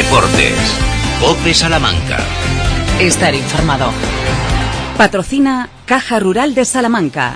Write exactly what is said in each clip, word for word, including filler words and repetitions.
Deportes. COPE Salamanca. Estar informado. Patrocina Caja Rural de Salamanca.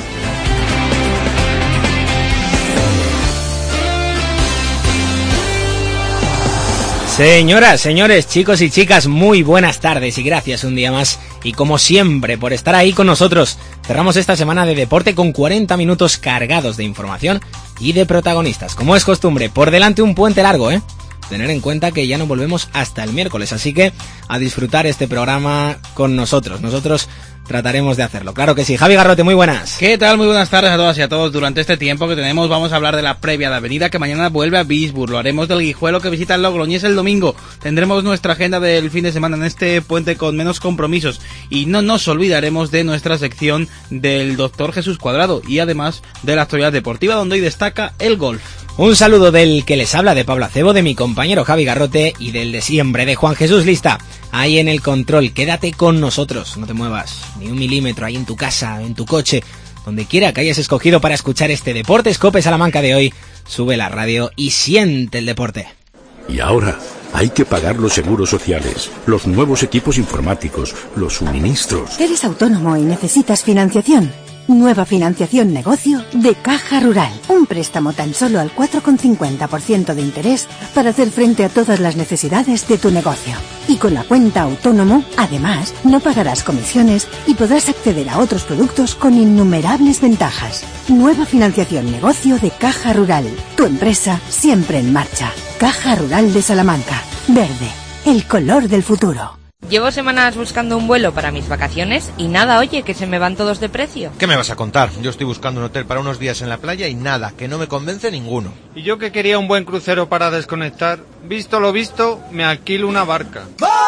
Señoras, señores, chicos y chicas, muy buenas tardes y gracias un día más y como siempre por estar ahí con nosotros. Cerramos esta semana de deporte con cuarenta minutos cargados de información y de protagonistas. Como es costumbre, por delante un puente largo, ¿eh? Tener en cuenta que ya no volvemos hasta el miércoles, así que a disfrutar este programa con nosotros. Nosotros trataremos de hacerlo, claro que sí. Javi Garrote, muy buenas. ¿Qué tal? Muy buenas tardes a todas y a todos. Durante este tiempo que tenemos vamos a hablar de la previa de Avenida, que mañana vuelve a Bisburg. Lo haremos del Guijuelo, que visita el Logroñés el domingo. Tendremos nuestra agenda del fin de semana en este puente con menos compromisos. Y no nos olvidaremos de nuestra sección del doctor Jesús Cuadrado y además de la actualidad deportiva, donde hoy destaca el golf. Un saludo del que les habla, de Pablo Acebo, de mi compañero Javi Garrote y del de siempre, de Juan Jesús Lista. Ahí en el control, quédate con nosotros, no te muevas ni un milímetro, ahí en tu casa, en tu coche, donde quiera que hayas escogido para escuchar este Deportes COPE Salamanca de hoy. Sube la radio y siente el deporte. Y ahora hay que pagar los seguros sociales, los nuevos equipos informáticos, los suministros. ¿Eres autónomo y necesitas financiación? Nueva financiación negocio de Caja Rural. Un préstamo tan solo al cuatro coma cincuenta por ciento de interés para hacer frente a todas las necesidades de tu negocio. Y con la cuenta autónomo, además, no pagarás comisiones y podrás acceder a otros productos con innumerables ventajas. Nueva financiación negocio de Caja Rural. Tu empresa siempre en marcha. Caja Rural de Salamanca. Verde, el color del futuro. Llevo semanas buscando un vuelo para mis vacaciones y nada, oye, que se me van todos de precio. ¿Qué me vas a contar? Yo estoy buscando un hotel para unos días en la playa y nada, que no me convence ninguno. Y yo que quería un buen crucero para desconectar, visto lo visto, me alquilo una barca.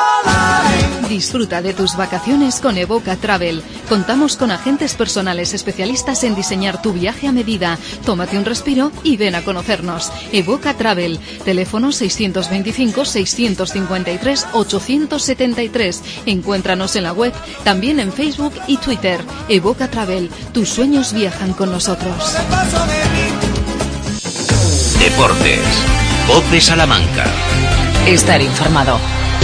Disfruta de tus vacaciones con Evoca Travel. Contamos con agentes personales especialistas en diseñar tu viaje a medida. Tómate un respiro y ven a conocernos. Evoca Travel. Teléfono seiscientos veinticinco, seiscientos cincuenta y tres, ochocientos setenta y tres. Encuéntranos en la web, también en Facebook y Twitter. Evoca Travel. Tus sueños viajan con nosotros. Deportes. COPE Salamanca. Estar informado.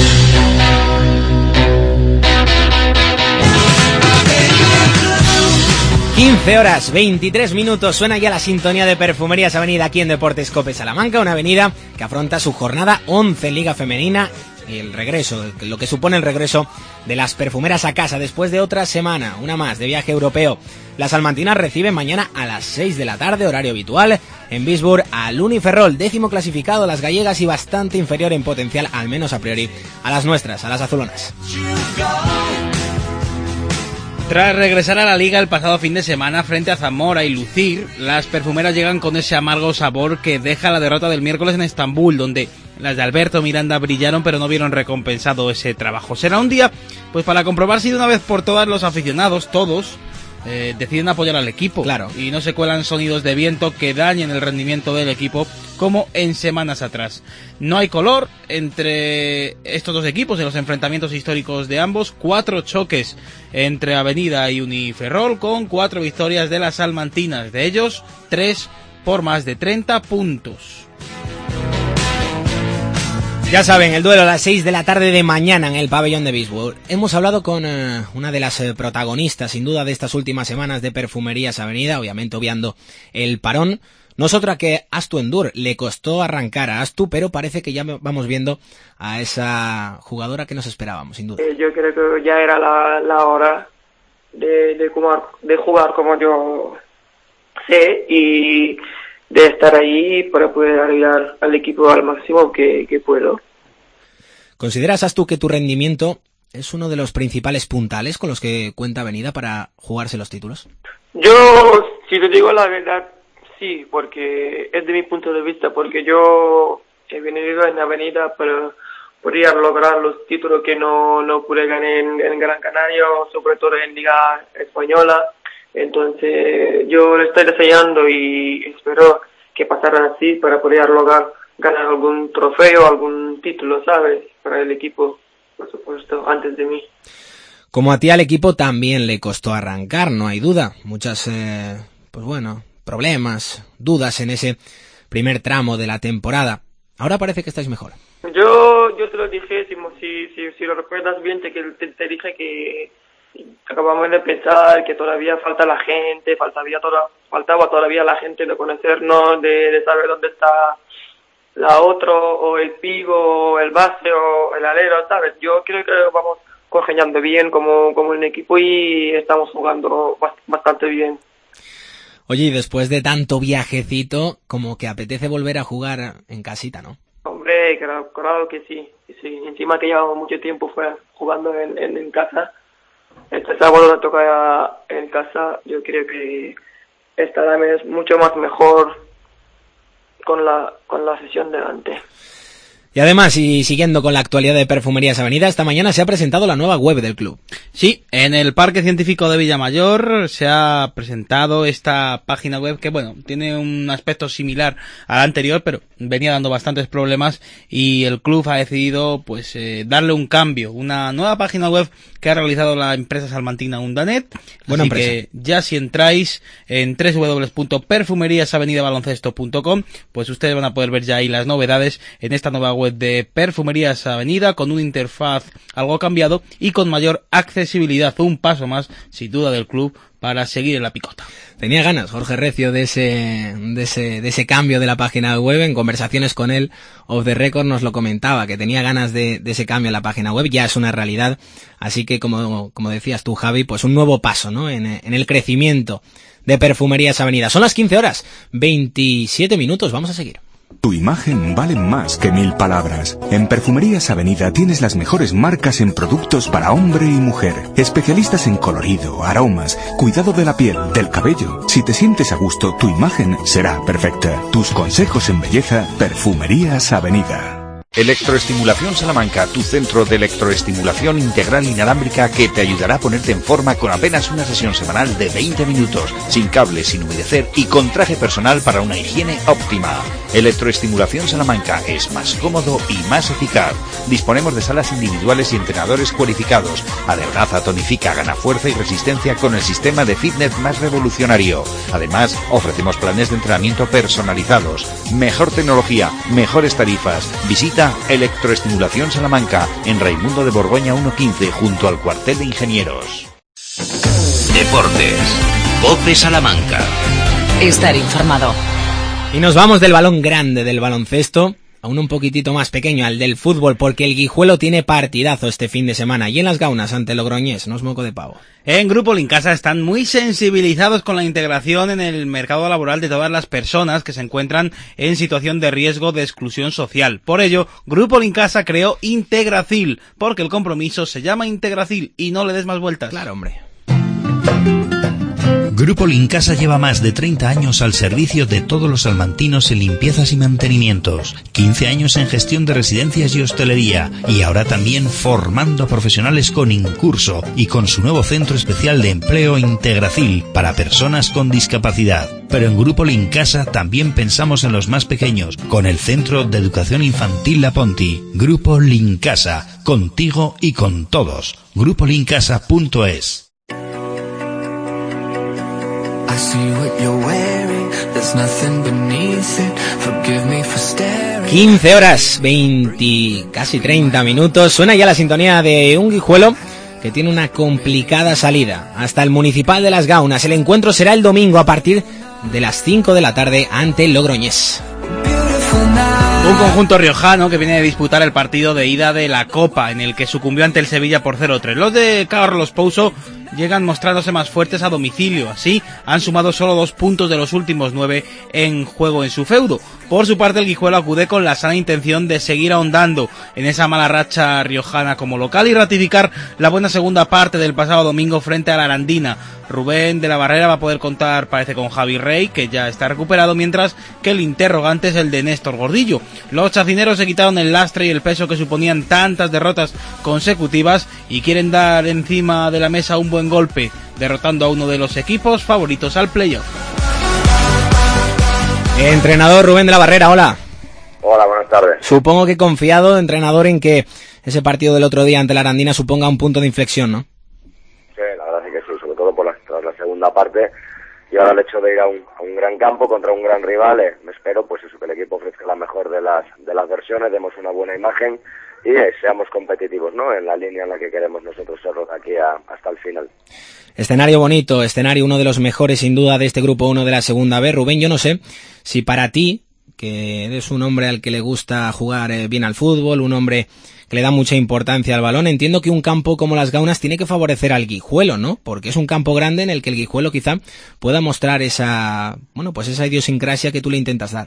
quince horas, veintitrés minutos, suena ya la sintonía de Perfumerías Avenida aquí en Deportes COPE Salamanca, una avenida que afronta su jornada once en Liga Femenina y el regreso, lo que supone el regreso de las perfumeras a casa después de otra semana, una más de viaje europeo. Las salmantinas reciben mañana a las seis de la tarde, horario habitual, en Bisburg al Uniferrol, décimo clasificado, las gallegas y bastante inferior en potencial, al menos a priori, a las nuestras, a las azulonas. Tras regresar a la Liga el pasado fin de semana frente a Zamora y lucir, las perfumeras llegan con ese amargo sabor que deja la derrota del miércoles en Estambul, donde las de Alberto Miranda brillaron pero no vieron recompensado ese trabajo. Será un día pues para comprobar si de una vez por todas los aficionados, todos, eh, deciden apoyar al equipo. Claro. Y no se cuelan sonidos de viento que dañen el rendimiento del equipo como en semanas atrás. No hay color entre estos dos equipos en los enfrentamientos históricos de ambos. Cuatro choques entre Avenida y Uniferrol con cuatro victorias de las salmantinas. De ellos, tres por más de treinta puntos. Ya saben, el duelo a las seis de la tarde de mañana en el pabellón de Bisburg. Hemos hablado con eh, una de las eh, protagonistas, sin duda, de estas últimas semanas de Perfumerías Avenida, obviamente obviando el parón. No es otra que Astu Endur. Le costó arrancar a Astu, pero parece que ya vamos viendo a esa jugadora que nos esperábamos, sin duda. Eh, yo creo que ya era la, la hora de, de, jugar, de jugar como yo sé y de estar ahí para poder ayudar al equipo al máximo que, que puedo. ¿Consideras, Astu, que tu rendimiento es uno de los principales puntales con los que cuenta Avenida para jugarse los títulos? Yo, si te digo la verdad, sí, porque es de mi punto de vista, porque yo he venido en Avenida para poder lograr los títulos que no, no pude ganar en, en Gran Canaria, sobre todo en Liga Española. Entonces yo lo estoy deseando y espero que pasara así para poder lograr ganar algún trofeo, algún título, ¿sabes? Para el equipo, por supuesto, antes de mí. Como a ti al equipo también le costó arrancar, no hay duda. Muchas, eh, pues bueno, problemas, dudas en ese primer tramo de la temporada. Ahora parece que estáis mejor. Yo yo, yo te lo dije, si, si, si, si lo recuerdas bien, te, te, te dije que acabamos de pensar que todavía falta la gente, faltaba, toda, faltaba todavía la gente de conocernos, de, de saber dónde está la otro, o el pivo, o el base, o el alero, ¿sabes? Yo creo que vamos congeniando bien como, como un equipo y estamos jugando bastante bien. Oye, y después de tanto viajecito, como que apetece volver a jugar en casita, ¿no? Hombre, claro, claro que sí. sí. Encima que llevamos mucho tiempo fuera jugando en, en, en casa. Este sábado nos toca en casa. Yo creo que esta vez es mucho más mejor con la, con la sesión delante. Y además, y siguiendo con la actualidad de Perfumerías Avenida, esta mañana se ha presentado la nueva web del club. Sí, en el Parque Científico de Villamayor se ha presentado esta página web que, bueno, tiene un aspecto similar al anterior, pero venía dando bastantes problemas y el club ha decidido, pues, eh, darle un cambio, una nueva página web que ha realizado la empresa salmantina Undanet. Buena Así empresa. que ya si entráis en doble u doble u doble u punto perfumerias avenida baloncesto punto com, pues ustedes van a poder ver ya ahí las novedades en esta nueva web de Perfumerías Avenida, con una interfaz algo cambiado y con mayor accesibilidad, un paso más, sin duda, del club para seguir en la picota. Tenía ganas Jorge Recio de ese, de ese, de ese cambio de la página web. En conversaciones con él, off the record, nos lo comentaba, que tenía ganas de, de ese cambio en la página web. Ya es una realidad. Así que, como, como decías tú, Javi, pues un nuevo paso, ¿no? En, en el crecimiento de Perfumerías Avenida. Son las quince horas, veintisiete minutos. Vamos a seguir. Tu imagen vale más que mil palabras. En Perfumerías Avenida tienes las mejores marcas en productos para hombre y mujer. Especialistas en colorido, aromas, cuidado de la piel, del cabello. Si te sientes a gusto, tu imagen será perfecta. Tus consejos en belleza, Perfumerías Avenida. Electroestimulación Salamanca, tu centro de electroestimulación integral inalámbrica que te ayudará a ponerte en forma con apenas una sesión semanal de veinte minutos, sin cables, sin humedecer y con traje personal para una higiene óptima. Electroestimulación Salamanca es más cómodo y más eficaz. Disponemos de salas individuales y entrenadores cualificados. Adelgaza, tonifica, gana fuerza y resistencia con el sistema de fitness más revolucionario. Además, ofrecemos planes de entrenamiento personalizados. Mejor tecnología, mejores tarifas. Visita Electroestimulación Salamanca en Raimundo de Borgoña ciento quince junto al cuartel de ingenieros. Deportes. COPE Salamanca. Estar informado. Y nos vamos del balón grande del baloncesto a uno un poquitito más pequeño, al del fútbol, porque el Guijuelo tiene partidazo este fin de semana y en Las Gaunas ante Logroñés, no es moco de pavo. En Grupo Lincasa están muy sensibilizados con la integración en el mercado laboral de todas las personas que se encuentran en situación de riesgo de exclusión social. Por ello, Grupo Lincasa creó Integracil, porque el compromiso se llama Integracil y no le des más vueltas. Claro, hombre. Grupo Lincasa lleva más de treinta años al servicio de todos los salmantinos en limpiezas y mantenimientos, quince años en gestión de residencias y hostelería, y ahora también formando a profesionales con Incurso y con su nuevo centro especial de empleo Integracil para personas con discapacidad. Pero en Grupo Lincasa también pensamos en los más pequeños, con el Centro de Educación Infantil La Ponti. Grupo Lincasa, contigo y con todos. grupo lincasa punto es. quince horas, veinte, casi treinta minutos. Suena ya la sintonía de un Guijuelo que tiene una complicada salida hasta el Municipal de Las Gaunas. El encuentro será el domingo a partir de las cinco de la tarde ante el Logroñés. Un conjunto riojano que viene de disputar el partido de ida de la Copa, en el que sucumbió ante el Sevilla por cero tres. Los de Carlos Pouso llegan mostrándose más fuertes a domicilio. Así, han sumado solo dos puntos de los últimos nueve en juego en su feudo. Por su parte, el Guijuelo acude con la sana intención de seguir ahondando en esa mala racha riojana como local y ratificar la buena segunda parte del pasado domingo frente a la Arandina. Rubén de la Barrera va a poder contar, parece, con Javi Rey, que ya está recuperado, mientras que el interrogante es el de Néstor Gordillo. Los chacineros se quitaron el lastre y el peso que suponían tantas derrotas consecutivas y quieren dar encima de la mesa un buen golpe, derrotando a uno de los equipos favoritos al playoff. Entrenador Rubén de la Barrera, hola. Hola, buenas tardes. Supongo que confiado, entrenador, en que ese partido del otro día ante la Arandina suponga un punto de inflexión, ¿no? Sí, la verdad sí que sí, sobre todo por la, tras la segunda parte y ahora el hecho de ir a un, a un gran campo contra un gran rival, eh, me espero pues eso, que el equipo ofrezca la mejor de las de las versiones, demos una buena imagen y eh, seamos competitivos, ¿no? En la línea en la que queremos nosotros serlo de aquí a, hasta el final. Escenario bonito, escenario uno de los mejores sin duda de este grupo uno de la segunda B. Rubén, yo no sé si para ti, que eres un hombre al que le gusta jugar eh, bien al fútbol, un hombre que le da mucha importancia al balón, entiendo que un campo como Las Gaunas tiene que favorecer al Guijuelo, ¿no? Porque es un campo grande en el que el Guijuelo quizá pueda mostrar esa, bueno, pues esa idiosincrasia que tú le intentas dar.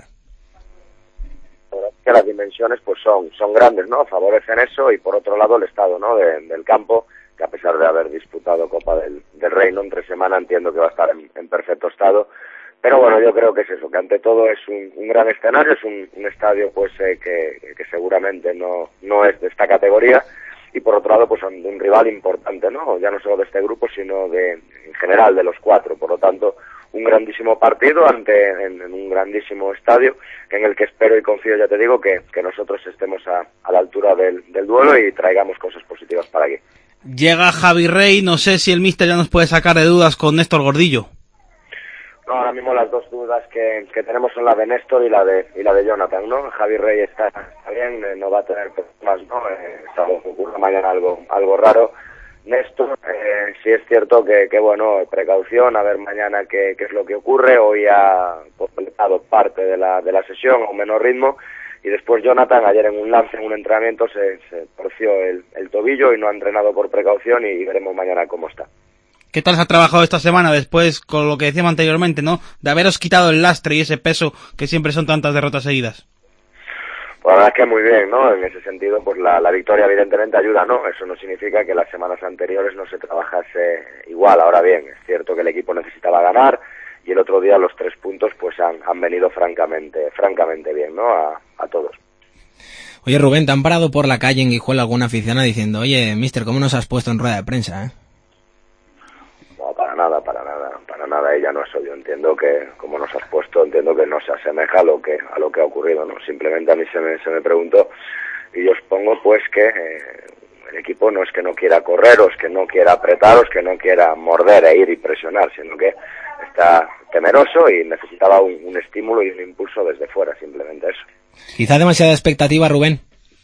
Que las dimensiones pues son son grandes, ¿no? Favorecen eso, y por otro lado el estado, ¿no? De, del campo, que a pesar de haber disputado Copa del, del Reino entre semana, entiendo que va a estar en, en perfecto estado. Pero bueno, yo creo que es eso, que ante todo es un, un gran escenario, es un, un estadio pues eh, que, que seguramente no no es de esta categoría, y por otro lado pues un, un rival importante, ¿no? Ya no solo de este grupo, sino de en general de los cuatro. Por lo tanto, un grandísimo partido ante en, en un grandísimo estadio, en el que espero y confío, ya te digo, que, que nosotros estemos a, a la altura del, del duelo y traigamos cosas positivas para aquí. Llega Javi Rey, no sé si el míster ya nos puede sacar de dudas con Néstor Gordillo. No, ahora mismo las dos dudas que, que tenemos son la de Néstor y la de y la de Jonathan, ¿no? Javi Rey está, está bien, eh, no va a tener problemas, ¿no? Eh, salvo que ocurra mañana algo algo raro. Néstor, eh, sí es cierto que, que, bueno, precaución, a ver mañana qué, qué es lo que ocurre. Hoy ha completado parte de la de la sesión a un menor ritmo, y después Jonathan, ayer en un lance, en un entrenamiento, se, se torció el, el tobillo y no ha entrenado por precaución, y veremos mañana cómo está. ¿Qué tal se ha trabajado esta semana después, con lo que decíamos anteriormente, ¿no? De haberos quitado el lastre y ese peso que siempre son tantas derrotas seguidas. Pues la verdad es que muy bien, ¿no? En ese sentido, pues la, la victoria evidentemente ayuda, ¿no? Eso no significa que las semanas anteriores no se trabajase igual. Ahora bien, es cierto que el equipo necesitaba ganar, y el otro día los tres puntos pues han, han venido francamente francamente bien, ¿no? A, a todos. Oye, Rubén, ¿te han parado por la calle en Guijuelo alguna aficionada diciendo, oye, mister, ¿cómo nos has puesto en rueda de prensa, eh? No, para nada, para nada, para nada. Ella no es eso. Yo entiendo que, como nos has puesto, entiendo que no se asemeja a lo que a lo que ha ocurrido, ¿no? Simplemente a mí se me, se me preguntó, y yo os pongo pues que eh, el equipo no es que no quiera correr, o es que no quiera apretar, o es que no quiera morder e ir y presionar, sino que está temeroso y necesitaba un, un estímulo y un impulso desde fuera, simplemente eso. Quizá demasiada expectativa, Rubén.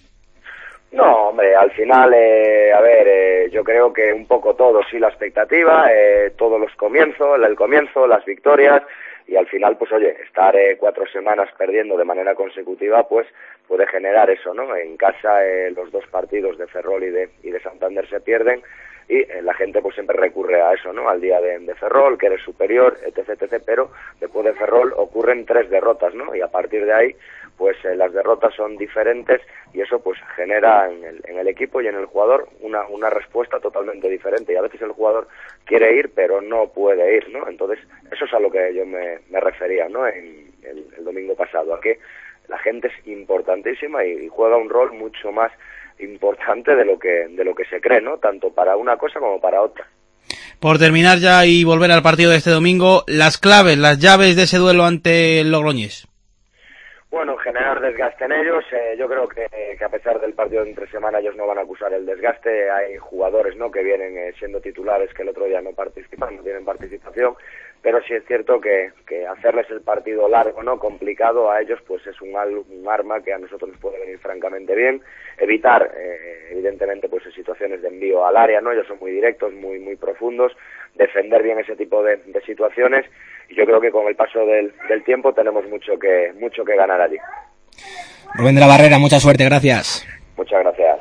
No, hombre, al final, eh, a ver, eh, yo creo que un poco todo, sí, la expectativa, eh, todos los comienzos, el comienzo, las victorias, y al final, pues oye, estar eh, cuatro semanas perdiendo de manera consecutiva, pues puede generar eso, ¿no? En casa eh, los dos partidos de Ferrol y de, y de Santander se pierden, y eh, la gente pues siempre recurre a eso, ¿no? Al día de, de Ferrol, que eres superior, etc, etcétera, pero después de Ferrol ocurren tres derrotas, ¿no? Y a partir de ahí, pues eh, las derrotas son diferentes, y eso pues genera en el, en el equipo y en el jugador una, una respuesta totalmente diferente, y a veces el jugador quiere ir pero no puede ir, ¿no? Entonces eso es a lo que yo me, me refería, ¿no? En, el, el domingo pasado, a que la gente es importantísima y, y juega un rol mucho más importante de lo que de lo que se cree, ¿no? Tanto para una cosa como para otra. Por terminar ya y volver al partido de este domingo, las claves, las llaves de ese duelo ante el Logroñés. Bueno, generar desgaste en ellos. Eh, yo creo que, que a pesar del partido de entre semana ellos no van a acusar el desgaste. Hay jugadores, ¿no?, que vienen eh, siendo titulares que el otro día no participan, no tienen participación. Pero sí es cierto que, que hacerles el partido largo, ¿no?, complicado a ellos, pues es un, al, un arma que a nosotros nos puede venir francamente bien. Evitar, eh, evidentemente, pues situaciones de envío al área, ¿no? Ellos son muy directos, muy muy profundos. Defender bien ese tipo de, de situaciones. Y yo creo que con el paso del, del tiempo tenemos mucho que mucho que ganar allí. Rubén de la Barrera, mucha suerte, gracias. Muchas gracias.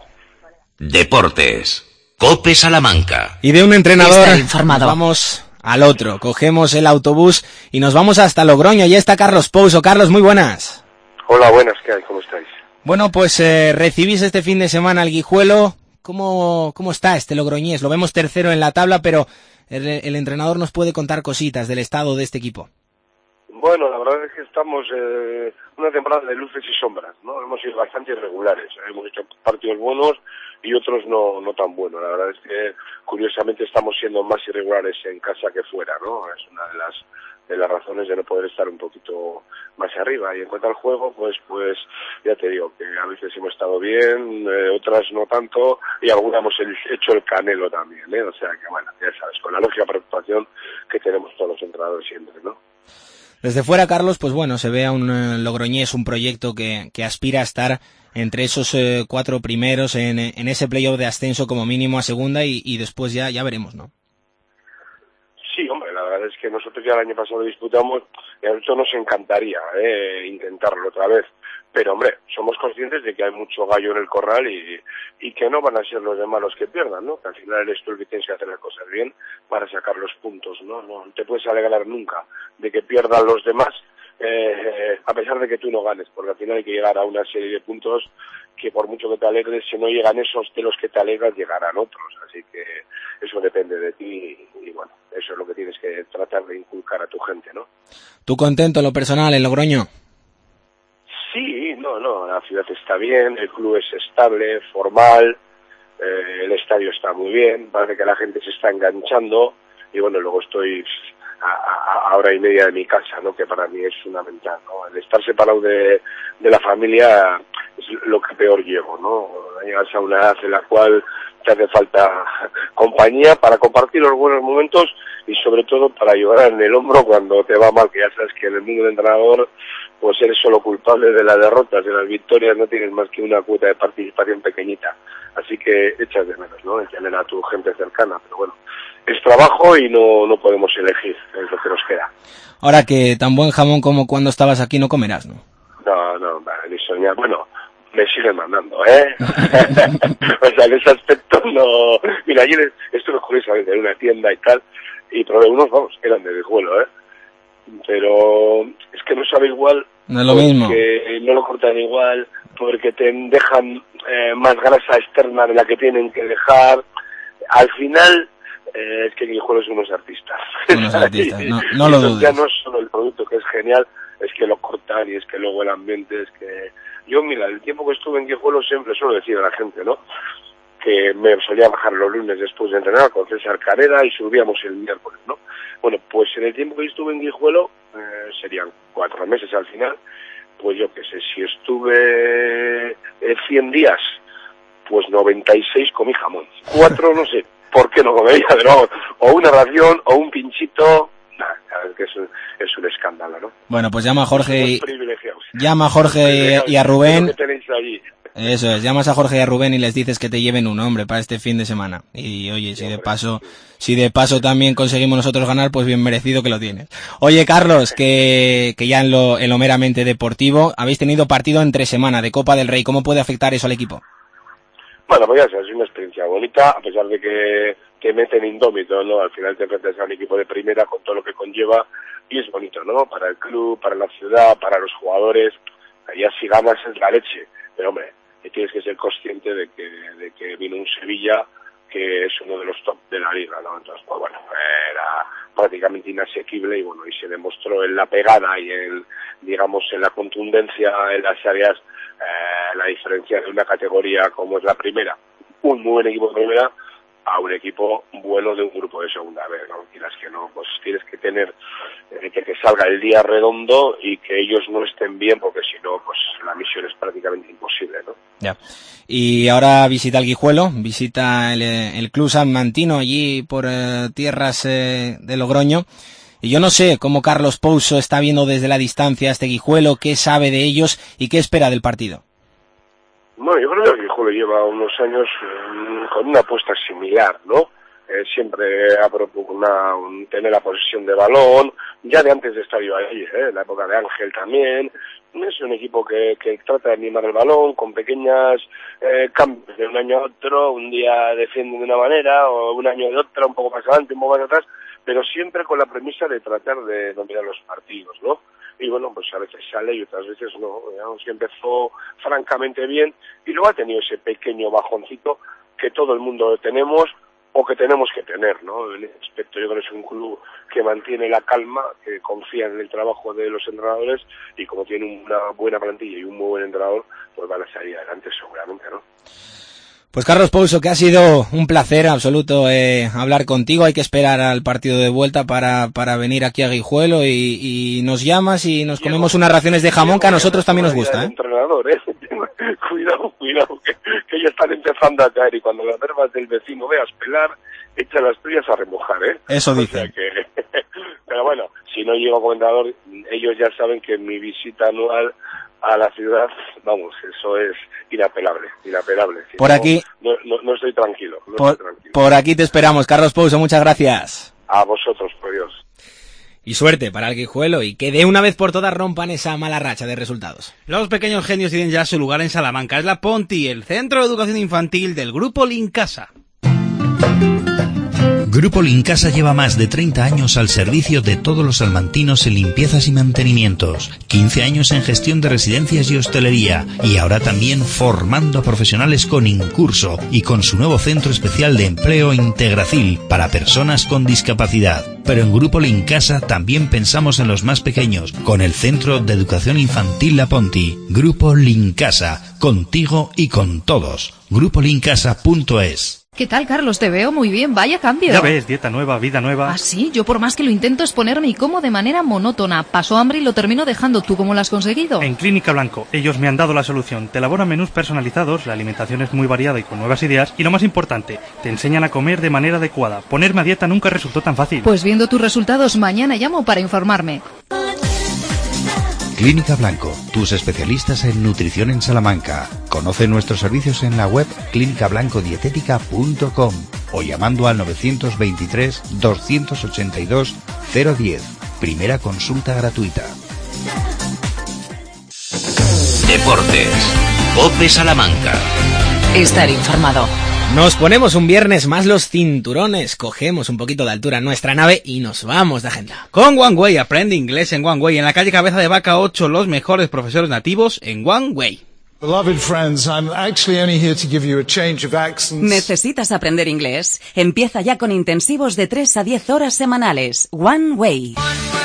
Deportes, COPE Salamanca. Y de un entrenador Estar informado. Vamos al otro, cogemos el autobús y nos vamos hasta Logroño. Ya está Carlos Pouso. Carlos, muy buenas. Hola, buenas, ¿qué hay? ¿Cómo estáis? Bueno, pues eh, recibís este fin de semana al Guijuelo. ¿Cómo, cómo está este logroñés? Lo vemos tercero en la tabla, pero el, el entrenador nos puede contar cositas del estado de este equipo. Bueno, la verdad es que estamos eh, una temporada de luces y sombras, ¿no? Hemos sido bastante irregulares, hemos hecho partidos buenos y otros no no tan buenos. La verdad es que curiosamente estamos siendo más irregulares en casa que fuera, ¿no? Es una de las de las razones de no poder estar un poquito más arriba. Y en cuanto al juego, pues pues ya te digo que a veces hemos estado bien, eh, otras no tanto, y algunas hemos hecho el canelo también, ¿eh? O sea que bueno, ya sabes, con la lógica preocupación que tenemos todos los entrenadores siempre, ¿no? Desde fuera, Carlos, pues bueno, se ve a un eh, Logroñés, un proyecto que, que aspira a estar entre esos eh, cuatro primeros en, en ese playoff de ascenso como mínimo a segunda y, y después ya, ya veremos, ¿no? Sí, hombre, la verdad es que nosotros ya el año pasado disputamos y a nosotros nos encantaría eh, intentarlo otra vez. Pero, hombre, somos conscientes de que hay mucho gallo en el corral y, y que no van a ser los demás los que pierdan, ¿no? Que al final eres tú el que tienes que hacer las cosas bien para sacar los puntos, ¿no? No te puedes alegrar nunca de que pierdan los demás, eh, a pesar de que tú no ganes, porque al final hay que llegar a una serie de puntos que por mucho que te alegres, si no llegan esos de los que te alegras, llegarán otros. Así que eso depende de ti y, y bueno, eso es lo que tienes que tratar de inculcar a tu gente, ¿no? ¿Tú contento en lo personal, en Logroño? Sí, no, no, la ciudad está bien, el club es estable, formal, eh, el estadio está muy bien, parece que la gente se está enganchando y bueno, luego estoy a, a, a hora y media de mi casa, ¿no? Que para mí es fundamental, ¿no? El estar separado de, de la familia es lo que peor llevo, ¿no? Llegas a una edad en la cual te hace falta compañía para compartir los buenos momentos y sobre todo para llorar en el hombro cuando te va mal, que ya sabes que en el mundo del entrenador pues eres solo culpable de las derrotas, de las victorias no tienes más que una cuota de participación pequeñita, así que echas de menos, ¿no? Echas a tu gente cercana, pero bueno, es trabajo y no, no podemos elegir, es lo que nos queda. Ahora que tan buen jamón como cuando estabas aquí no comerás, ¿no? No, no, ni soñar, bueno, me siguen mandando, ¿eh? O sea, en ese aspecto no... Mira, ayer estuve curiosamente en una tienda y tal, y probé unos, vamos, eran de Guijuelo, ¿eh? Pero es que no sabe igual, no es lo mismo, porque no lo cortan igual, porque te dejan eh, más grasa externa de la que tienen que dejar. Al final, eh, es que Guijuelo son unos artistas. Unos artistas, no, no lo dudes. Ya no es solo el producto que es genial, es que lo cortan y es que luego el ambiente es que... Yo, mira, el tiempo que estuve en Guijuelo siempre suelo decir a la gente, ¿no? Que me solía bajar los lunes después de entrenar con César Carrera y subíamos el miércoles, ¿no? Bueno, pues en el tiempo que estuve en Guijuelo, eh, serían cuatro meses al final, pues yo qué sé, si estuve eh, cien días, pues noventa y seis comí jamón. Cuatro, no sé, ¿por qué no comería? Pero, o una ración, o un pinchito, nada, es que es un, es un escándalo, ¿no? Bueno, pues llama a Jorge y, llama a Jorge y, y a Rubén. Que tenéis allí. Eso es, llamas a Jorge y a Rubén y les dices que te lleven un hombre para este fin de semana. Y oye, si de paso, si de paso también conseguimos nosotros ganar, pues bien merecido que lo tienes. Oye, Carlos, que, que ya en lo, en lo meramente deportivo, habéis tenido partido entre semana de Copa del Rey. ¿Cómo puede afectar eso al equipo? Bueno, pues ya sabes, es una experiencia bonita, a pesar de que te meten indómito, ¿no? Al final te enfrentas a un equipo de primera con todo lo que conlleva y es bonito, ¿no? Para el club, para la ciudad, para los jugadores. Ya si ganas es la leche. Pero hombre, y tienes que ser consciente de que, de que vino un Sevilla que es uno de los top de la liga, ¿no? Entonces, pues bueno, era prácticamente inasequible y bueno, y se demostró en la pegada y en, digamos, en la contundencia en las áreas, eh, la diferencia de una categoría como es la primera, un muy buen equipo de primera, a un equipo bueno de un grupo de segunda vez, ¿no? Quieras que no, pues tienes que tener eh, que, que salga el día redondo y que ellos no estén bien, porque si no, pues la misión es prácticamente imposible, ¿no? Ya. Y ahora visita el Guijuelo, visita el, el Club San Mantino allí por eh, tierras eh, de Logroño. Y yo no sé cómo Carlos Pouso está viendo desde la distancia este Guijuelo, qué sabe de ellos y qué espera del partido. Bueno, yo creo que el Guijuelo lleva unos años eh, con una apuesta similar, ¿no? Eh, siempre ha procurado un, tener la posesión de balón, ya de antes de estar yo ahí, ¿eh? En la época de Ángel también. Es un equipo que, que trata de animar el balón con pequeñas eh, cambios de un año a otro, un día defienden de una manera, o un año de otra, un poco más adelante, un poco más atrás, pero siempre con la premisa de tratar de dominar los partidos, ¿no? Y bueno, pues a veces sale y otras veces no. Digamos que empezó francamente bien y luego ha tenido ese pequeño bajoncito que todo el mundo tenemos o que tenemos que tener, ¿no? En ese aspecto yo creo que es un club que mantiene la calma, que confía en el trabajo de los entrenadores y como tiene una buena plantilla y un muy buen entrenador, pues van a salir adelante seguramente, ¿no? Pues Carlos Pouso, que ha sido un placer absoluto eh, hablar contigo. Hay que esperar al partido de vuelta para, para venir aquí a Guijuelo y, y nos llamas y nos Diego, comemos unas raciones de jamón Diego, que a nosotros también nos gusta, ¿eh? Entrenador, ¿eh? Cuidado, cuidado, que, que ya están empezando a caer y cuando las verbas del vecino veas pelar, echa las tuyas a remojar, ¿eh? Eso dice. O sea que, pero bueno, si no llego como entrenador, ellos ya saben que mi visita anual a la ciudad, vamos, eso es inapelable, inapelable. Si por no, aquí... No, no, no estoy tranquilo. No por, estoy tranquilo. Por aquí te esperamos, Carlos Pouso, muchas gracias. A vosotros, por Dios. Y suerte para el Guijuelo y que de una vez por todas rompan esa mala racha de resultados. Los pequeños genios tienen ya su lugar en Salamanca. Es la Ponti, el centro de educación infantil del Grupo Lincasa. Grupo Lincasa lleva más de treinta años al servicio de todos los salmantinos en limpiezas y mantenimientos, quince años en gestión de residencias y hostelería, y ahora también formando a profesionales con Incurso y con su nuevo centro especial de empleo Integracil para personas con discapacidad. Pero en Grupo Lincasa también pensamos en los más pequeños, con el Centro de Educación Infantil La Ponti. Grupo Lincasa, contigo y con todos. grupo lincasa punto es. ¿Qué tal, Carlos? Te veo muy bien, vaya cambio. Ya ves, dieta nueva, vida nueva. Ah, sí, yo por más que lo intento es ponerme y como de manera monótona. Paso hambre y lo termino dejando. ¿Tú cómo lo has conseguido? En Clínica Blanco, ellos me han dado la solución. Te elaboran menús personalizados, la alimentación es muy variada y con nuevas ideas. Y lo más importante, te enseñan a comer de manera adecuada. Ponerme a dieta nunca resultó tan fácil. Pues viendo tus resultados, mañana llamo para informarme. Clínica Blanco, tus especialistas en nutrición en Salamanca. Conoce nuestros servicios en la web clínica blanco dietética punto com o llamando al novecientos veintitrés, doscientos ochenta y dos, cero diez. Primera consulta gratuita. Deportes. COPE Salamanca. Estar informado. Nos ponemos un viernes más los cinturones, cogemos un poquito de altura en nuestra nave y nos vamos de agenda. Con One Way, aprende inglés en One Way. En la calle Cabeza de Vaca ocho, los mejores profesores nativos en One Way. Beloved friends, I'm actually only here to give you a change of accents. ¿Necesitas aprender inglés? Empieza ya con intensivos de tres a diez horas semanales. One Way.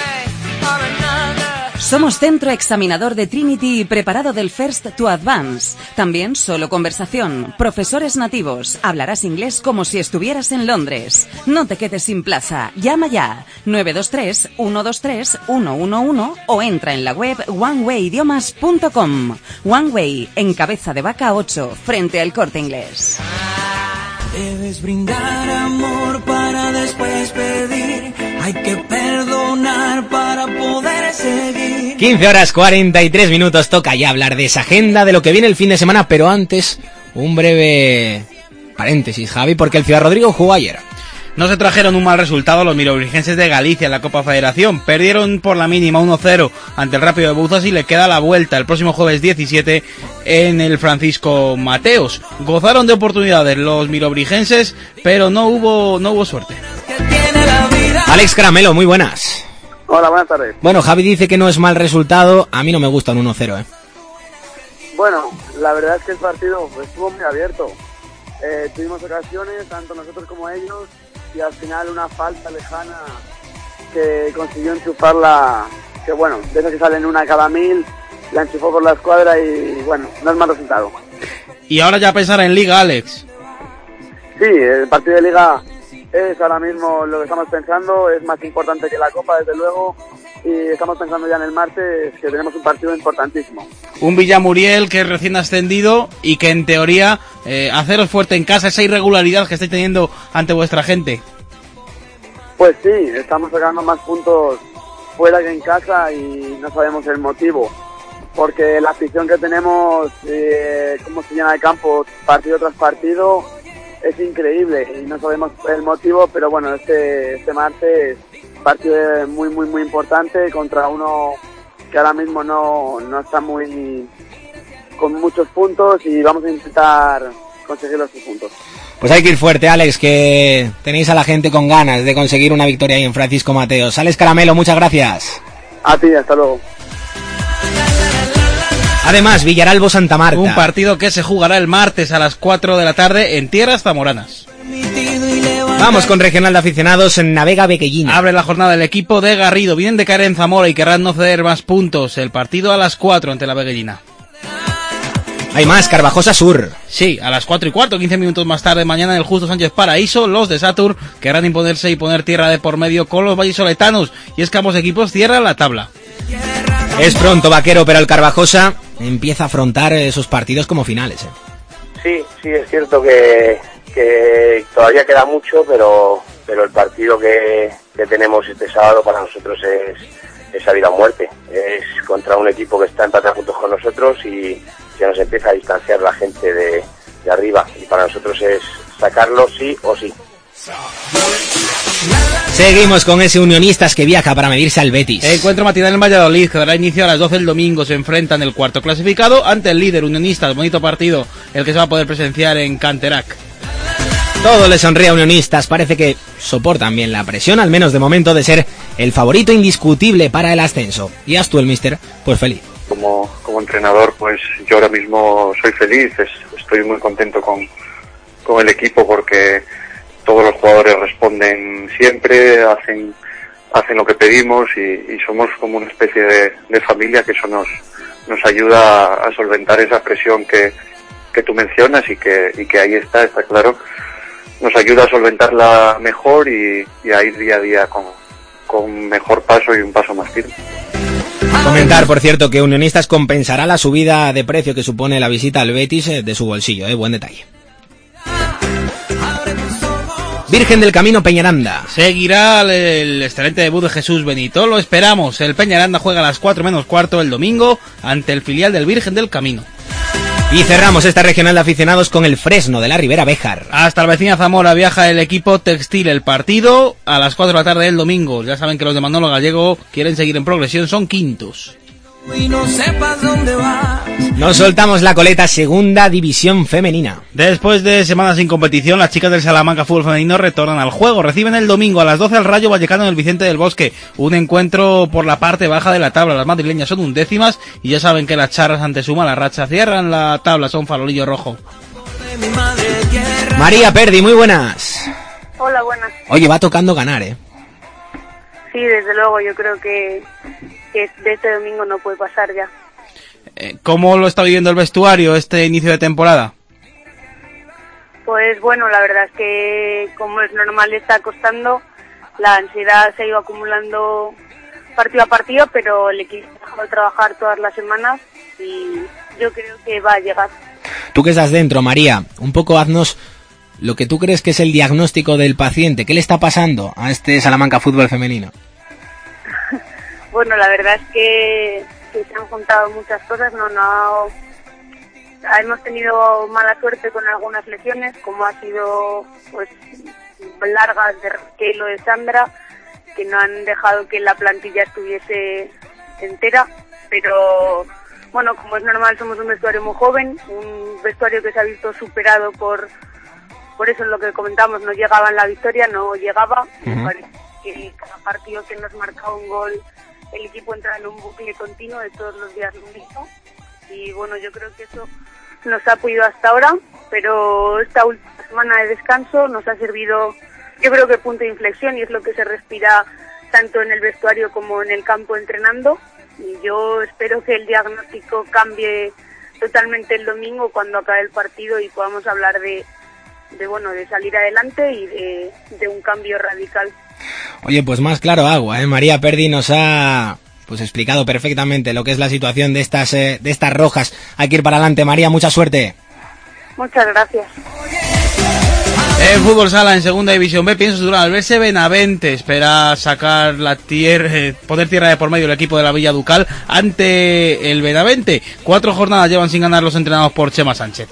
Somos centro examinador de Trinity y preparado del First to Advance. También solo conversación, profesores nativos. Hablarás inglés como si estuvieras en Londres. No te quedes sin plaza. Llama ya nueve dos tres, uno dos tres, uno uno uno o entra en la web one way idiomas punto com. One Way, en Cabeza de Vaca ocho, frente al Corte Inglés. Debes brindar amor para después pedir. Hay que perdonar para poder seguir. quince horas cuarenta y tres minutos, toca ya hablar de esa agenda, de lo que viene el fin de semana, pero antes, un breve paréntesis, Javi, porque el Ciudad Rodrigo jugó ayer. No se trajeron un mal resultado los mirobrigenses de Galicia en la Copa Federación. Perdieron por la mínima uno cero ante el Rápido de Bouzas y le queda la vuelta el próximo jueves diecisiete en el Francisco Mateos. Gozaron de oportunidades los mirobrigenses, pero no hubo no hubo suerte. Alex Caramelo, muy buenas. Hola, buenas tardes. Bueno, Javi dice que no es mal resultado, a mí no me gusta un uno cero, ¿eh? Bueno, la verdad es que el partido estuvo muy abierto. Eh, tuvimos ocasiones, tanto nosotros como ellos, y al final una falta lejana que consiguió enchufarla, que bueno, de esas que salen una cada mil, la enchufó por la escuadra y bueno, no es mal resultado. Y ahora ya pensar en Liga, Alex. Sí, el partido de Liga es ahora mismo lo que estamos pensando, es más importante que la Copa, desde luego, y estamos pensando ya en el martes, que tenemos un partido importantísimo. Un Villamuriel que es recién ascendido y que en teoría eh, haceros fuerte en casa, esa irregularidad que estáis teniendo ante vuestra gente. Pues sí, estamos sacando más puntos fuera que en casa y no sabemos el motivo, porque la afición que tenemos, eh, cómo se llena el campo partido tras partido, es increíble y no sabemos el motivo, pero bueno, este, este martes partido muy muy muy importante contra uno que ahora mismo no, no está muy con muchos puntos y vamos a intentar conseguir los puntos. Pues hay que ir fuerte, Alex, que tenéis a la gente con ganas de conseguir una victoria ahí en Francisco Mateos. Alex Caramelo, muchas gracias. A ti, hasta luego. Además, Villaralbo Santa Marta. Un partido que se jugará el martes a las cuatro de la tarde en tierras zamoranas. Vamos con regional de aficionados en Navega Bequellina. Abre la jornada el equipo de Garrido. Vienen de caer en Zamora y querrán no ceder más puntos. El partido a las cuatro ante la Bequellina. Hay más, Carvajosa Sur. Sí, a las cuatro y cuarto, quince minutos más tarde, mañana en el Justo Sánchez Paraíso, los de Satur querrán imponerse y poner tierra de por medio con los vallisoletanos. Y es que ambos equipos cierran la tabla. Es pronto, Vaquero, pero el Carvajosa empieza a afrontar esos partidos como finales, ¿eh? Sí, sí, es cierto que, que todavía queda mucho, pero pero el partido que, que tenemos este sábado para nosotros es, esa vida o muerte. Es contra un equipo que está empatado puntos con nosotros y se nos empieza a distanciar la gente de, de arriba. Y para nosotros es sacarlo sí o sí. Seguimos con ese Unionistas que viaja para medirse al Betis. Encuentro matinal en Valladolid, que dará inicio a las doce del domingo. Se enfrentan el cuarto clasificado ante el líder Unionistas. Bonito partido, el que se va a poder presenciar en Canterac. Todo le sonríe a Unionistas, parece que soportan bien la presión, al menos de momento, de ser el favorito indiscutible para el ascenso. Y Astu, el míster, pues feliz. Como, como entrenador, pues yo ahora mismo soy feliz, es, estoy muy contento con, con el equipo porque todos los jugadores responden siempre, hacen hacen lo que pedimos y, y somos como una especie de, de familia, que eso nos nos ayuda a, a solventar esa presión que, que tú mencionas y que, y que ahí está, está claro. Nos ayuda a solventarla mejor y, y a ir día a día con, con mejor paso y un paso más firme. Comentar, por cierto, que Unionistas compensará la subida de precio que supone la visita al Betis de su bolsillo, ¿eh? Buen detalle. Virgen del Camino Peñaranda. Seguirá el, el excelente debut de Jesús Benito, lo esperamos. El Peñaranda juega a las cuatro menos cuarto el domingo ante el filial del Virgen del Camino. Y cerramos esta regional de aficionados con el Fresno de la Ribera Béjar. Hasta la vecina Zamora viaja el equipo textil. El partido a las cuatro de la tarde del domingo. Ya saben que los de Manolo Gallego quieren seguir en progresión, son quintos. Y no sepas dónde vas. Nos soltamos la coleta, segunda división femenina. Después de semanas sin competición, las chicas del Salamanca Fútbol Femenino retornan al juego. Reciben el domingo a las doce al Rayo Vallecano en el Vicente del Bosque. Un encuentro por la parte baja de la tabla. Las madrileñas son undécimas y ya saben que las charras ante su mala racha cierran la tabla, son farolillo rojo. María Perdi, muy buenas. Hola, buenas. Oye, va tocando ganar, ¿eh? Sí, desde luego, yo creo que, que de este domingo no puede pasar ya. ¿Cómo lo está viviendo el vestuario este inicio de temporada? Pues bueno, la verdad es que como es normal le está costando, la ansiedad se ha ido acumulando partido a partido, pero el equipo ha dejado de trabajar todas las semanas y yo creo que va a llegar. Tú que estás dentro, María, un poco haznos lo que tú crees que es el diagnóstico del paciente. ¿Qué le está pasando a este Salamanca Fútbol Femenino? Bueno, la verdad es que, que se han juntado muchas cosas, no, no hemos tenido mala suerte con algunas lesiones, como ha sido pues largas de Raquel o de Sandra, que no han dejado que la plantilla estuviese entera, pero bueno, como es normal, somos un vestuario muy joven, un vestuario que se ha visto superado por por eso es lo que comentamos, no llegaba en la victoria, no llegaba, uh-huh. Me parece que cada partido que nos marcaba un gol el equipo entra en un bucle continuo de todos los días lo mismo y bueno, yo creo que eso nos ha apoyado hasta ahora, pero esta última semana de descanso nos ha servido, yo creo que punto de inflexión, y es lo que se respira tanto en el vestuario como en el campo entrenando, y yo espero que el diagnóstico cambie totalmente el domingo cuando acabe el partido y podamos hablar de, de bueno, de salir adelante y de, de un cambio radical. Oye, pues más claro agua, ¿eh? María Perdi nos ha pues explicado perfectamente lo que es la situación de estas eh, de estas rojas. Hay que ir para adelante, María, mucha suerte. Muchas gracias. En fútbol sala, en segunda división B, pienso durar al verse Benavente. Espera sacar la tierra, eh, poner tierra de por medio el equipo de la Villa Ducal ante el Benavente. Cuatro jornadas llevan sin ganar los entrenados por Chema Sánchez.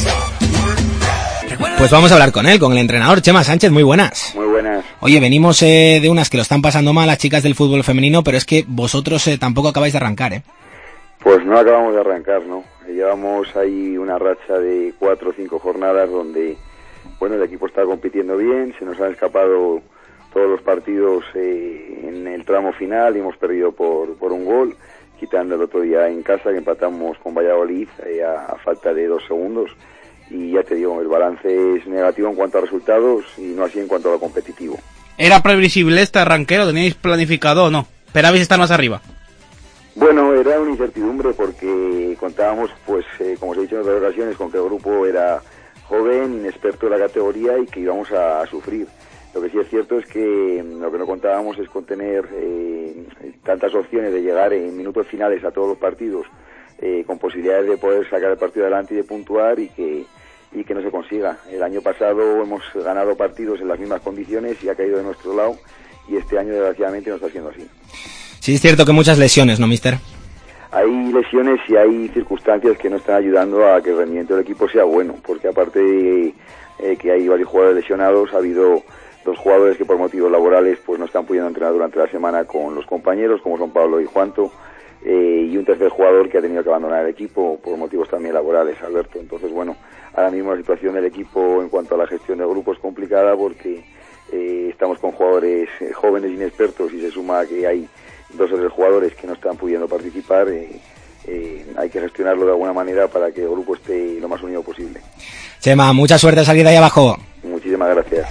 Pues vamos a hablar con él, con el entrenador Chema Sánchez. Muy buenas. Muy buenas. Oye, venimos eh, de unas que lo están pasando mal las chicas del fútbol femenino, pero es que vosotros eh, tampoco acabáis de arrancar, ¿eh? Pues no acabamos de arrancar, ¿no? Llevamos ahí una racha de cuatro o cinco jornadas donde, bueno, el equipo está compitiendo bien, se nos han escapado todos los partidos eh, en el tramo final y hemos perdido por, por un gol, quitando el otro día en casa que empatamos con Valladolid eh, a, a falta de dos segundos. Y ya te digo, el balance es negativo en cuanto a resultados y no así en cuanto a lo competitivo. ¿Era previsible este arranquero? ¿Teníais planificado o no? ¿Esperabais estar más arriba? Bueno, era una incertidumbre porque contábamos, pues, eh, como os he dicho en otras ocasiones, con que el grupo era joven, inexperto en la categoría y que íbamos a, a sufrir. Lo que sí es cierto es que lo que no contábamos es con tener eh, tantas opciones de llegar en minutos finales a todos los partidos, Eh, con posibilidades de poder sacar el partido adelante y de puntuar y que y que no se consiga. El año pasado hemos ganado partidos en las mismas condiciones y ha caído de nuestro lado y este año desgraciadamente no está siendo así. Sí, es cierto que muchas lesiones, ¿no, mister? Hay lesiones y hay circunstancias que no están ayudando a que el rendimiento del equipo sea bueno, porque aparte de eh, que hay varios jugadores lesionados, ha habido dos jugadores que por motivos laborales pues no están pudiendo entrenar durante la semana con los compañeros, como son Pablo y Juanto, eh, y un tercer jugador que ha tenido que abandonar el equipo por motivos también laborales, Alberto. Entonces, bueno, ahora mismo la situación del equipo en cuanto a la gestión del grupo es complicada porque eh, estamos con jugadores eh, jóvenes inexpertos y se suma que hay dos o tres jugadores que no están pudiendo participar. Eh, eh, hay que gestionarlo de alguna manera para que el grupo esté lo más unido posible. Chema, mucha suerte al salir de ahí abajo. Muchísimas gracias.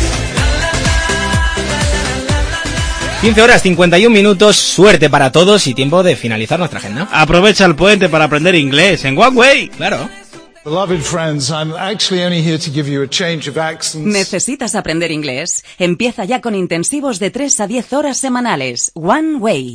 quince horas cincuenta y un minutos, suerte para todos y tiempo de finalizar nuestra agenda. Aprovecha el puente para aprender inglés en One Way. Claro. Beloved friends, I'm actually only here to give you a change of accents. ¿Necesitas aprender inglés? Empieza ya con intensivos de tres a diez horas semanales. One Way.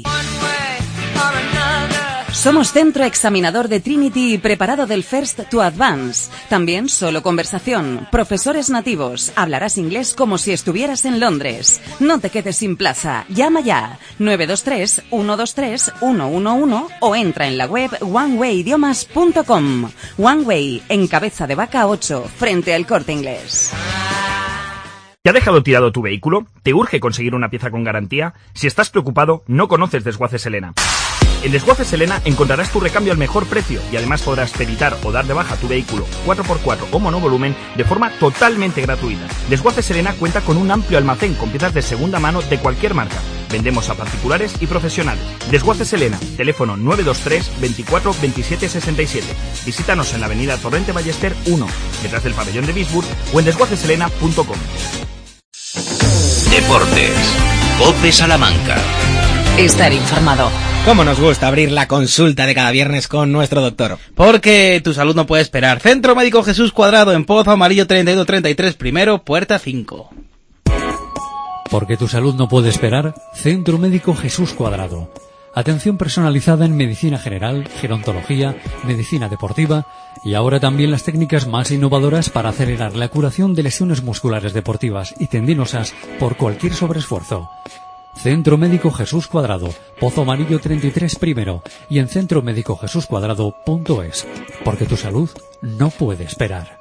Somos centro examinador de Trinity y preparado del First to Advance. También solo conversación, profesores nativos. Hablarás inglés como si estuvieras en Londres. No te quedes sin plaza. Llama ya nueve dos tres, uno dos tres, uno uno uno o entra en la web one way idiomas punto com. One Way, en Cabeza de Vaca ocho, frente al Corte Inglés. ¿Te ha dejado tirado tu vehículo? ¿Te urge conseguir una pieza con garantía? Si estás preocupado, no conoces Desguaces Elena. En Desguaces Elena encontrarás tu recambio al mejor precio y además podrás peritar o dar de baja tu vehículo cuatro por cuatro o monovolumen de forma totalmente gratuita. Desguaces Elena cuenta con un amplio almacén con piezas de segunda mano de cualquier marca. Vendemos a particulares y profesionales. Desguaces Elena, teléfono nueve dos tres, veinticuatro, veintisiete, sesenta y siete. Visítanos en la avenida Torrente Ballester uno, detrás del pabellón de Bisburg, o en desguaces elena punto com. Deportes. COPE Salamanca. Estar informado. Cómo nos gusta abrir la consulta de cada viernes con nuestro doctor. Porque tu salud no puede esperar. Centro Médico Jesús Cuadrado en Pozo Amarillo treinta y dos treinta y tres primero, puerta cinco. Porque tu salud no puede esperar. Centro Médico Jesús Cuadrado. Atención personalizada en medicina general, gerontología, medicina deportiva y ahora también las técnicas más innovadoras para acelerar la curación de lesiones musculares deportivas y tendinosas por cualquier sobreesfuerzo. Centro Médico Jesús Cuadrado, Pozo Amarillo treinta y tres primero y en centro médico jesús cuadrado punto es, porque tu salud no puede esperar.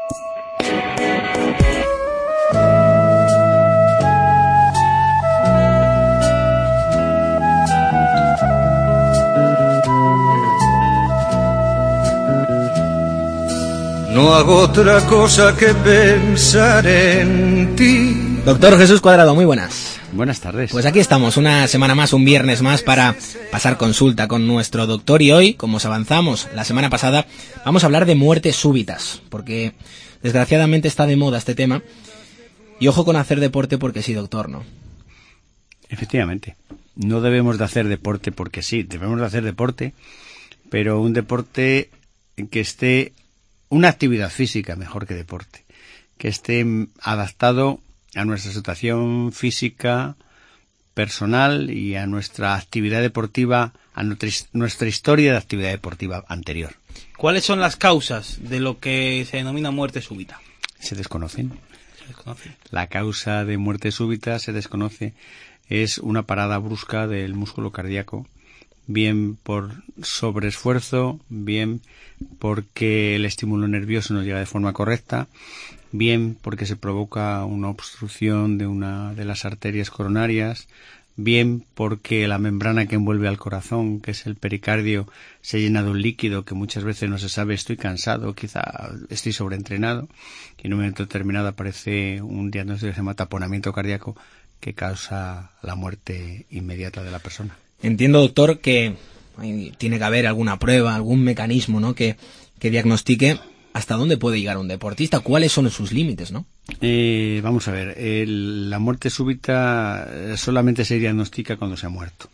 No hago otra cosa que pensar en ti. Doctor Jesús Cuadrado, muy buenas. Buenas tardes. Pues aquí estamos, una semana más, un viernes más para pasar consulta con nuestro doctor y hoy, como os avanzamos la semana pasada, vamos a hablar de muertes súbitas, porque desgraciadamente está de moda este tema y ojo con hacer deporte porque sí, doctor, ¿no? Efectivamente, no debemos de hacer deporte porque sí, debemos de hacer deporte, pero un deporte que esté, una actividad física mejor que deporte, que esté adaptado a nuestra situación física personal y a nuestra actividad deportiva, a nuestra, nuestra historia de actividad deportiva anterior. ¿Cuáles son las causas de lo que se denomina muerte súbita? Se desconocen. Se desconocen. La causa de muerte súbita se desconoce. Es una parada brusca del músculo cardíaco, bien por sobreesfuerzo, bien porque el estímulo nervioso no llega de forma correcta, bien porque se provoca una obstrucción de una de las arterias coronarias, bien porque la membrana que envuelve al corazón, que es el pericardio, se llena de un líquido que muchas veces no se sabe, estoy cansado, quizá estoy sobreentrenado, y en un momento determinado aparece un diagnóstico que se llama taponamiento cardíaco que causa la muerte inmediata de la persona. Entiendo, doctor, que tiene que haber alguna prueba, algún mecanismo, ¿no?, que, que diagnostique hasta dónde puede llegar un deportista, cuáles son sus límites, ¿no? Eh, vamos a ver, el, la muerte súbita solamente se diagnostica cuando se ha muerto.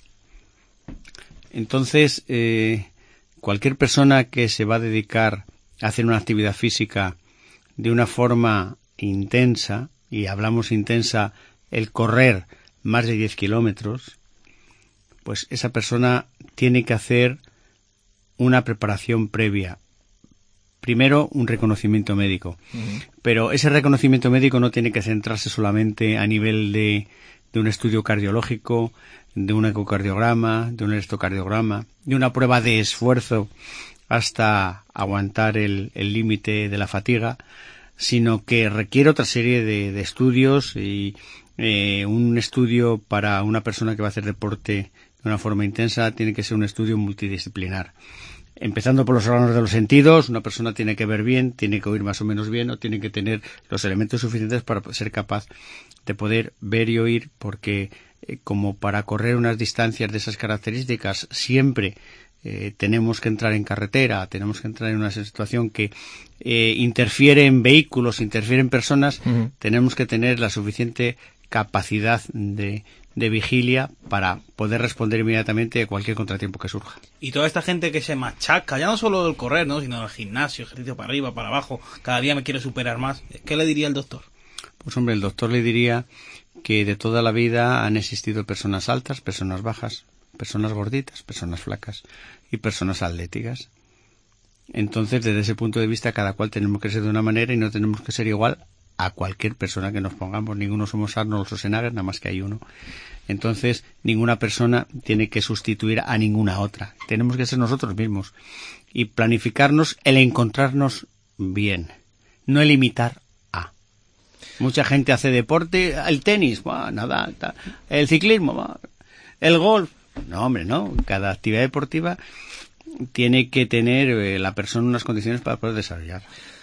Entonces, eh, cualquier persona que se va a dedicar a hacer una actividad física de una forma intensa, y hablamos intensa, el correr más de diez kilómetros, pues esa persona tiene que hacer una preparación previa. Primero, un reconocimiento médico. Uh-huh. Pero ese reconocimiento médico no tiene que centrarse solamente a nivel de, de un estudio cardiológico, de un ecocardiograma, de un electrocardiograma, de una prueba de esfuerzo hasta aguantar el límite de la fatiga, sino que requiere otra serie de, de estudios y eh, un estudio para una persona que va a hacer deporte de una forma intensa tiene que ser un estudio multidisciplinar. Empezando por los órganos de los sentidos, una persona tiene que ver bien, tiene que oír más o menos bien, o tiene que tener los elementos suficientes para ser capaz de poder ver y oír, porque eh, como para correr unas distancias de esas características siempre eh, tenemos que entrar en carretera, tenemos que entrar en una situación que eh, interfiere en vehículos, interfiere en personas, uh-huh. tenemos que tener la suficiente capacidad de de vigilia para poder responder inmediatamente a cualquier contratiempo que surja. Y toda esta gente que se machaca, ya no solo el correr, ¿no?, sino el gimnasio, ejercicio para arriba, para abajo, cada día me quiere superar más, ¿qué le diría el doctor? Pues hombre, el doctor le diría que de toda la vida han existido personas altas, personas bajas, personas gorditas, personas flacas y personas atléticas. Entonces, desde ese punto de vista, cada cual tenemos que ser de una manera y no tenemos que ser igual a cualquier persona que nos pongamos. Ninguno somos Arnold o Schwarzenegger, nada más que hay uno. Entonces, ninguna persona tiene que sustituir a ninguna otra. Tenemos que ser nosotros mismos y planificarnos el encontrarnos bien, no el imitar a. Mucha gente hace deporte, el tenis, bah, nada, el ciclismo, bah, el golf. No, hombre, no. Cada actividad deportiva tiene que tener eh, la persona unas condiciones para poder desarrollar.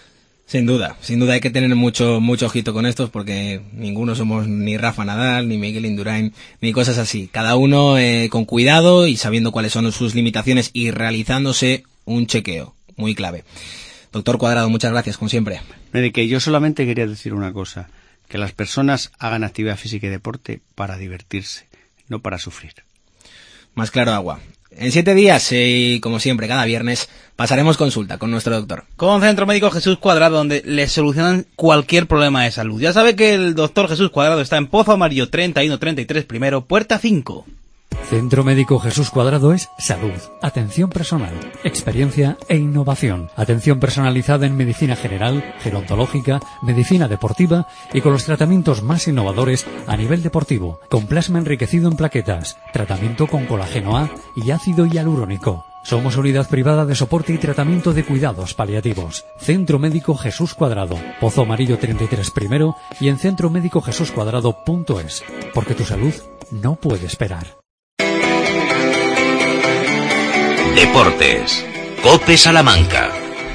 Sin duda, sin duda hay que tener mucho mucho ojito con estos, porque ninguno somos ni Rafa Nadal, ni Miguel Indurain, ni cosas así. Cada uno eh, con cuidado y sabiendo cuáles son sus limitaciones y realizándose un chequeo muy clave. Doctor Cuadrado, muchas gracias, como siempre. Mire, que yo solamente quería decir una cosa, que las personas hagan actividad física y deporte para divertirse, no para sufrir. Más claro agua. En siete días, y eh, como siempre, cada viernes, pasaremos consulta con nuestro doctor. Con Centro Médico Jesús Cuadrado, donde le solucionan cualquier problema de salud. Ya sabe que el doctor Jesús Cuadrado está en Pozo Amarillo treinta y uno treinta y tres primero, puerta cinco. Centro Médico Jesús Cuadrado es salud, atención personal, experiencia e innovación. Atención personalizada en medicina general, gerontológica, medicina deportiva y con los tratamientos más innovadores a nivel deportivo. Con plasma enriquecido en plaquetas, tratamiento con colágeno A y ácido hialurónico. Somos unidad privada de soporte y tratamiento de cuidados paliativos. Centro Médico Jesús Cuadrado, Pozo Amarillo treinta y tres primero y en centro médico jesús cuadrado punto es. Porque tu salud no puede esperar. Deportes. COPE Salamanca.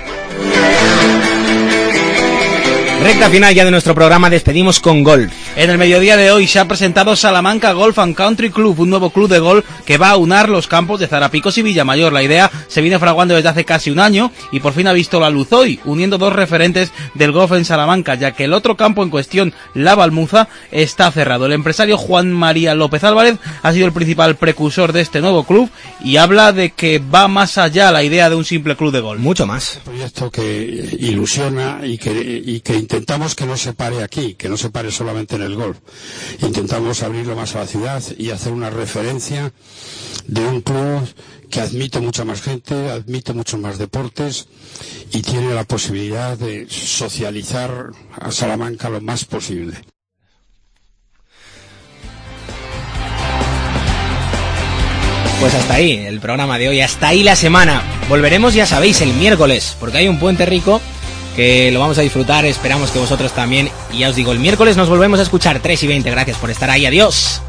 Recta final ya de nuestro programa, despedimos con golf. En el mediodía de hoy se ha presentado Salamanca Golf and Country Club, un nuevo club de golf que va a unar los campos de Zarapicos y Villamayor. La idea se viene fraguando desde hace casi un año y por fin ha visto la luz hoy, uniendo dos referentes del golf en Salamanca, ya que el otro campo en cuestión, La Balmuza, está cerrado. El empresario Juan María López Álvarez ha sido el principal precursor de este nuevo club y habla de que va más allá la idea de un simple club de golf. Mucho más. Un proyecto que ilusiona y que, y que intentamos que no se pare aquí, que no se pare solamente en el golf. Intentamos abrirlo más a la ciudad y hacer una referencia de un club que admite mucha más gente, admite muchos más deportes y tiene la posibilidad de socializar a Salamanca lo más posible. Pues hasta ahí el programa de hoy, hasta ahí la semana. Volveremos, ya sabéis, el miércoles, porque hay un puente rico que lo vamos a disfrutar, esperamos que vosotros también. Y ya os digo, el miércoles nos volvemos a escuchar, tres y veinte. Gracias por estar ahí, adiós.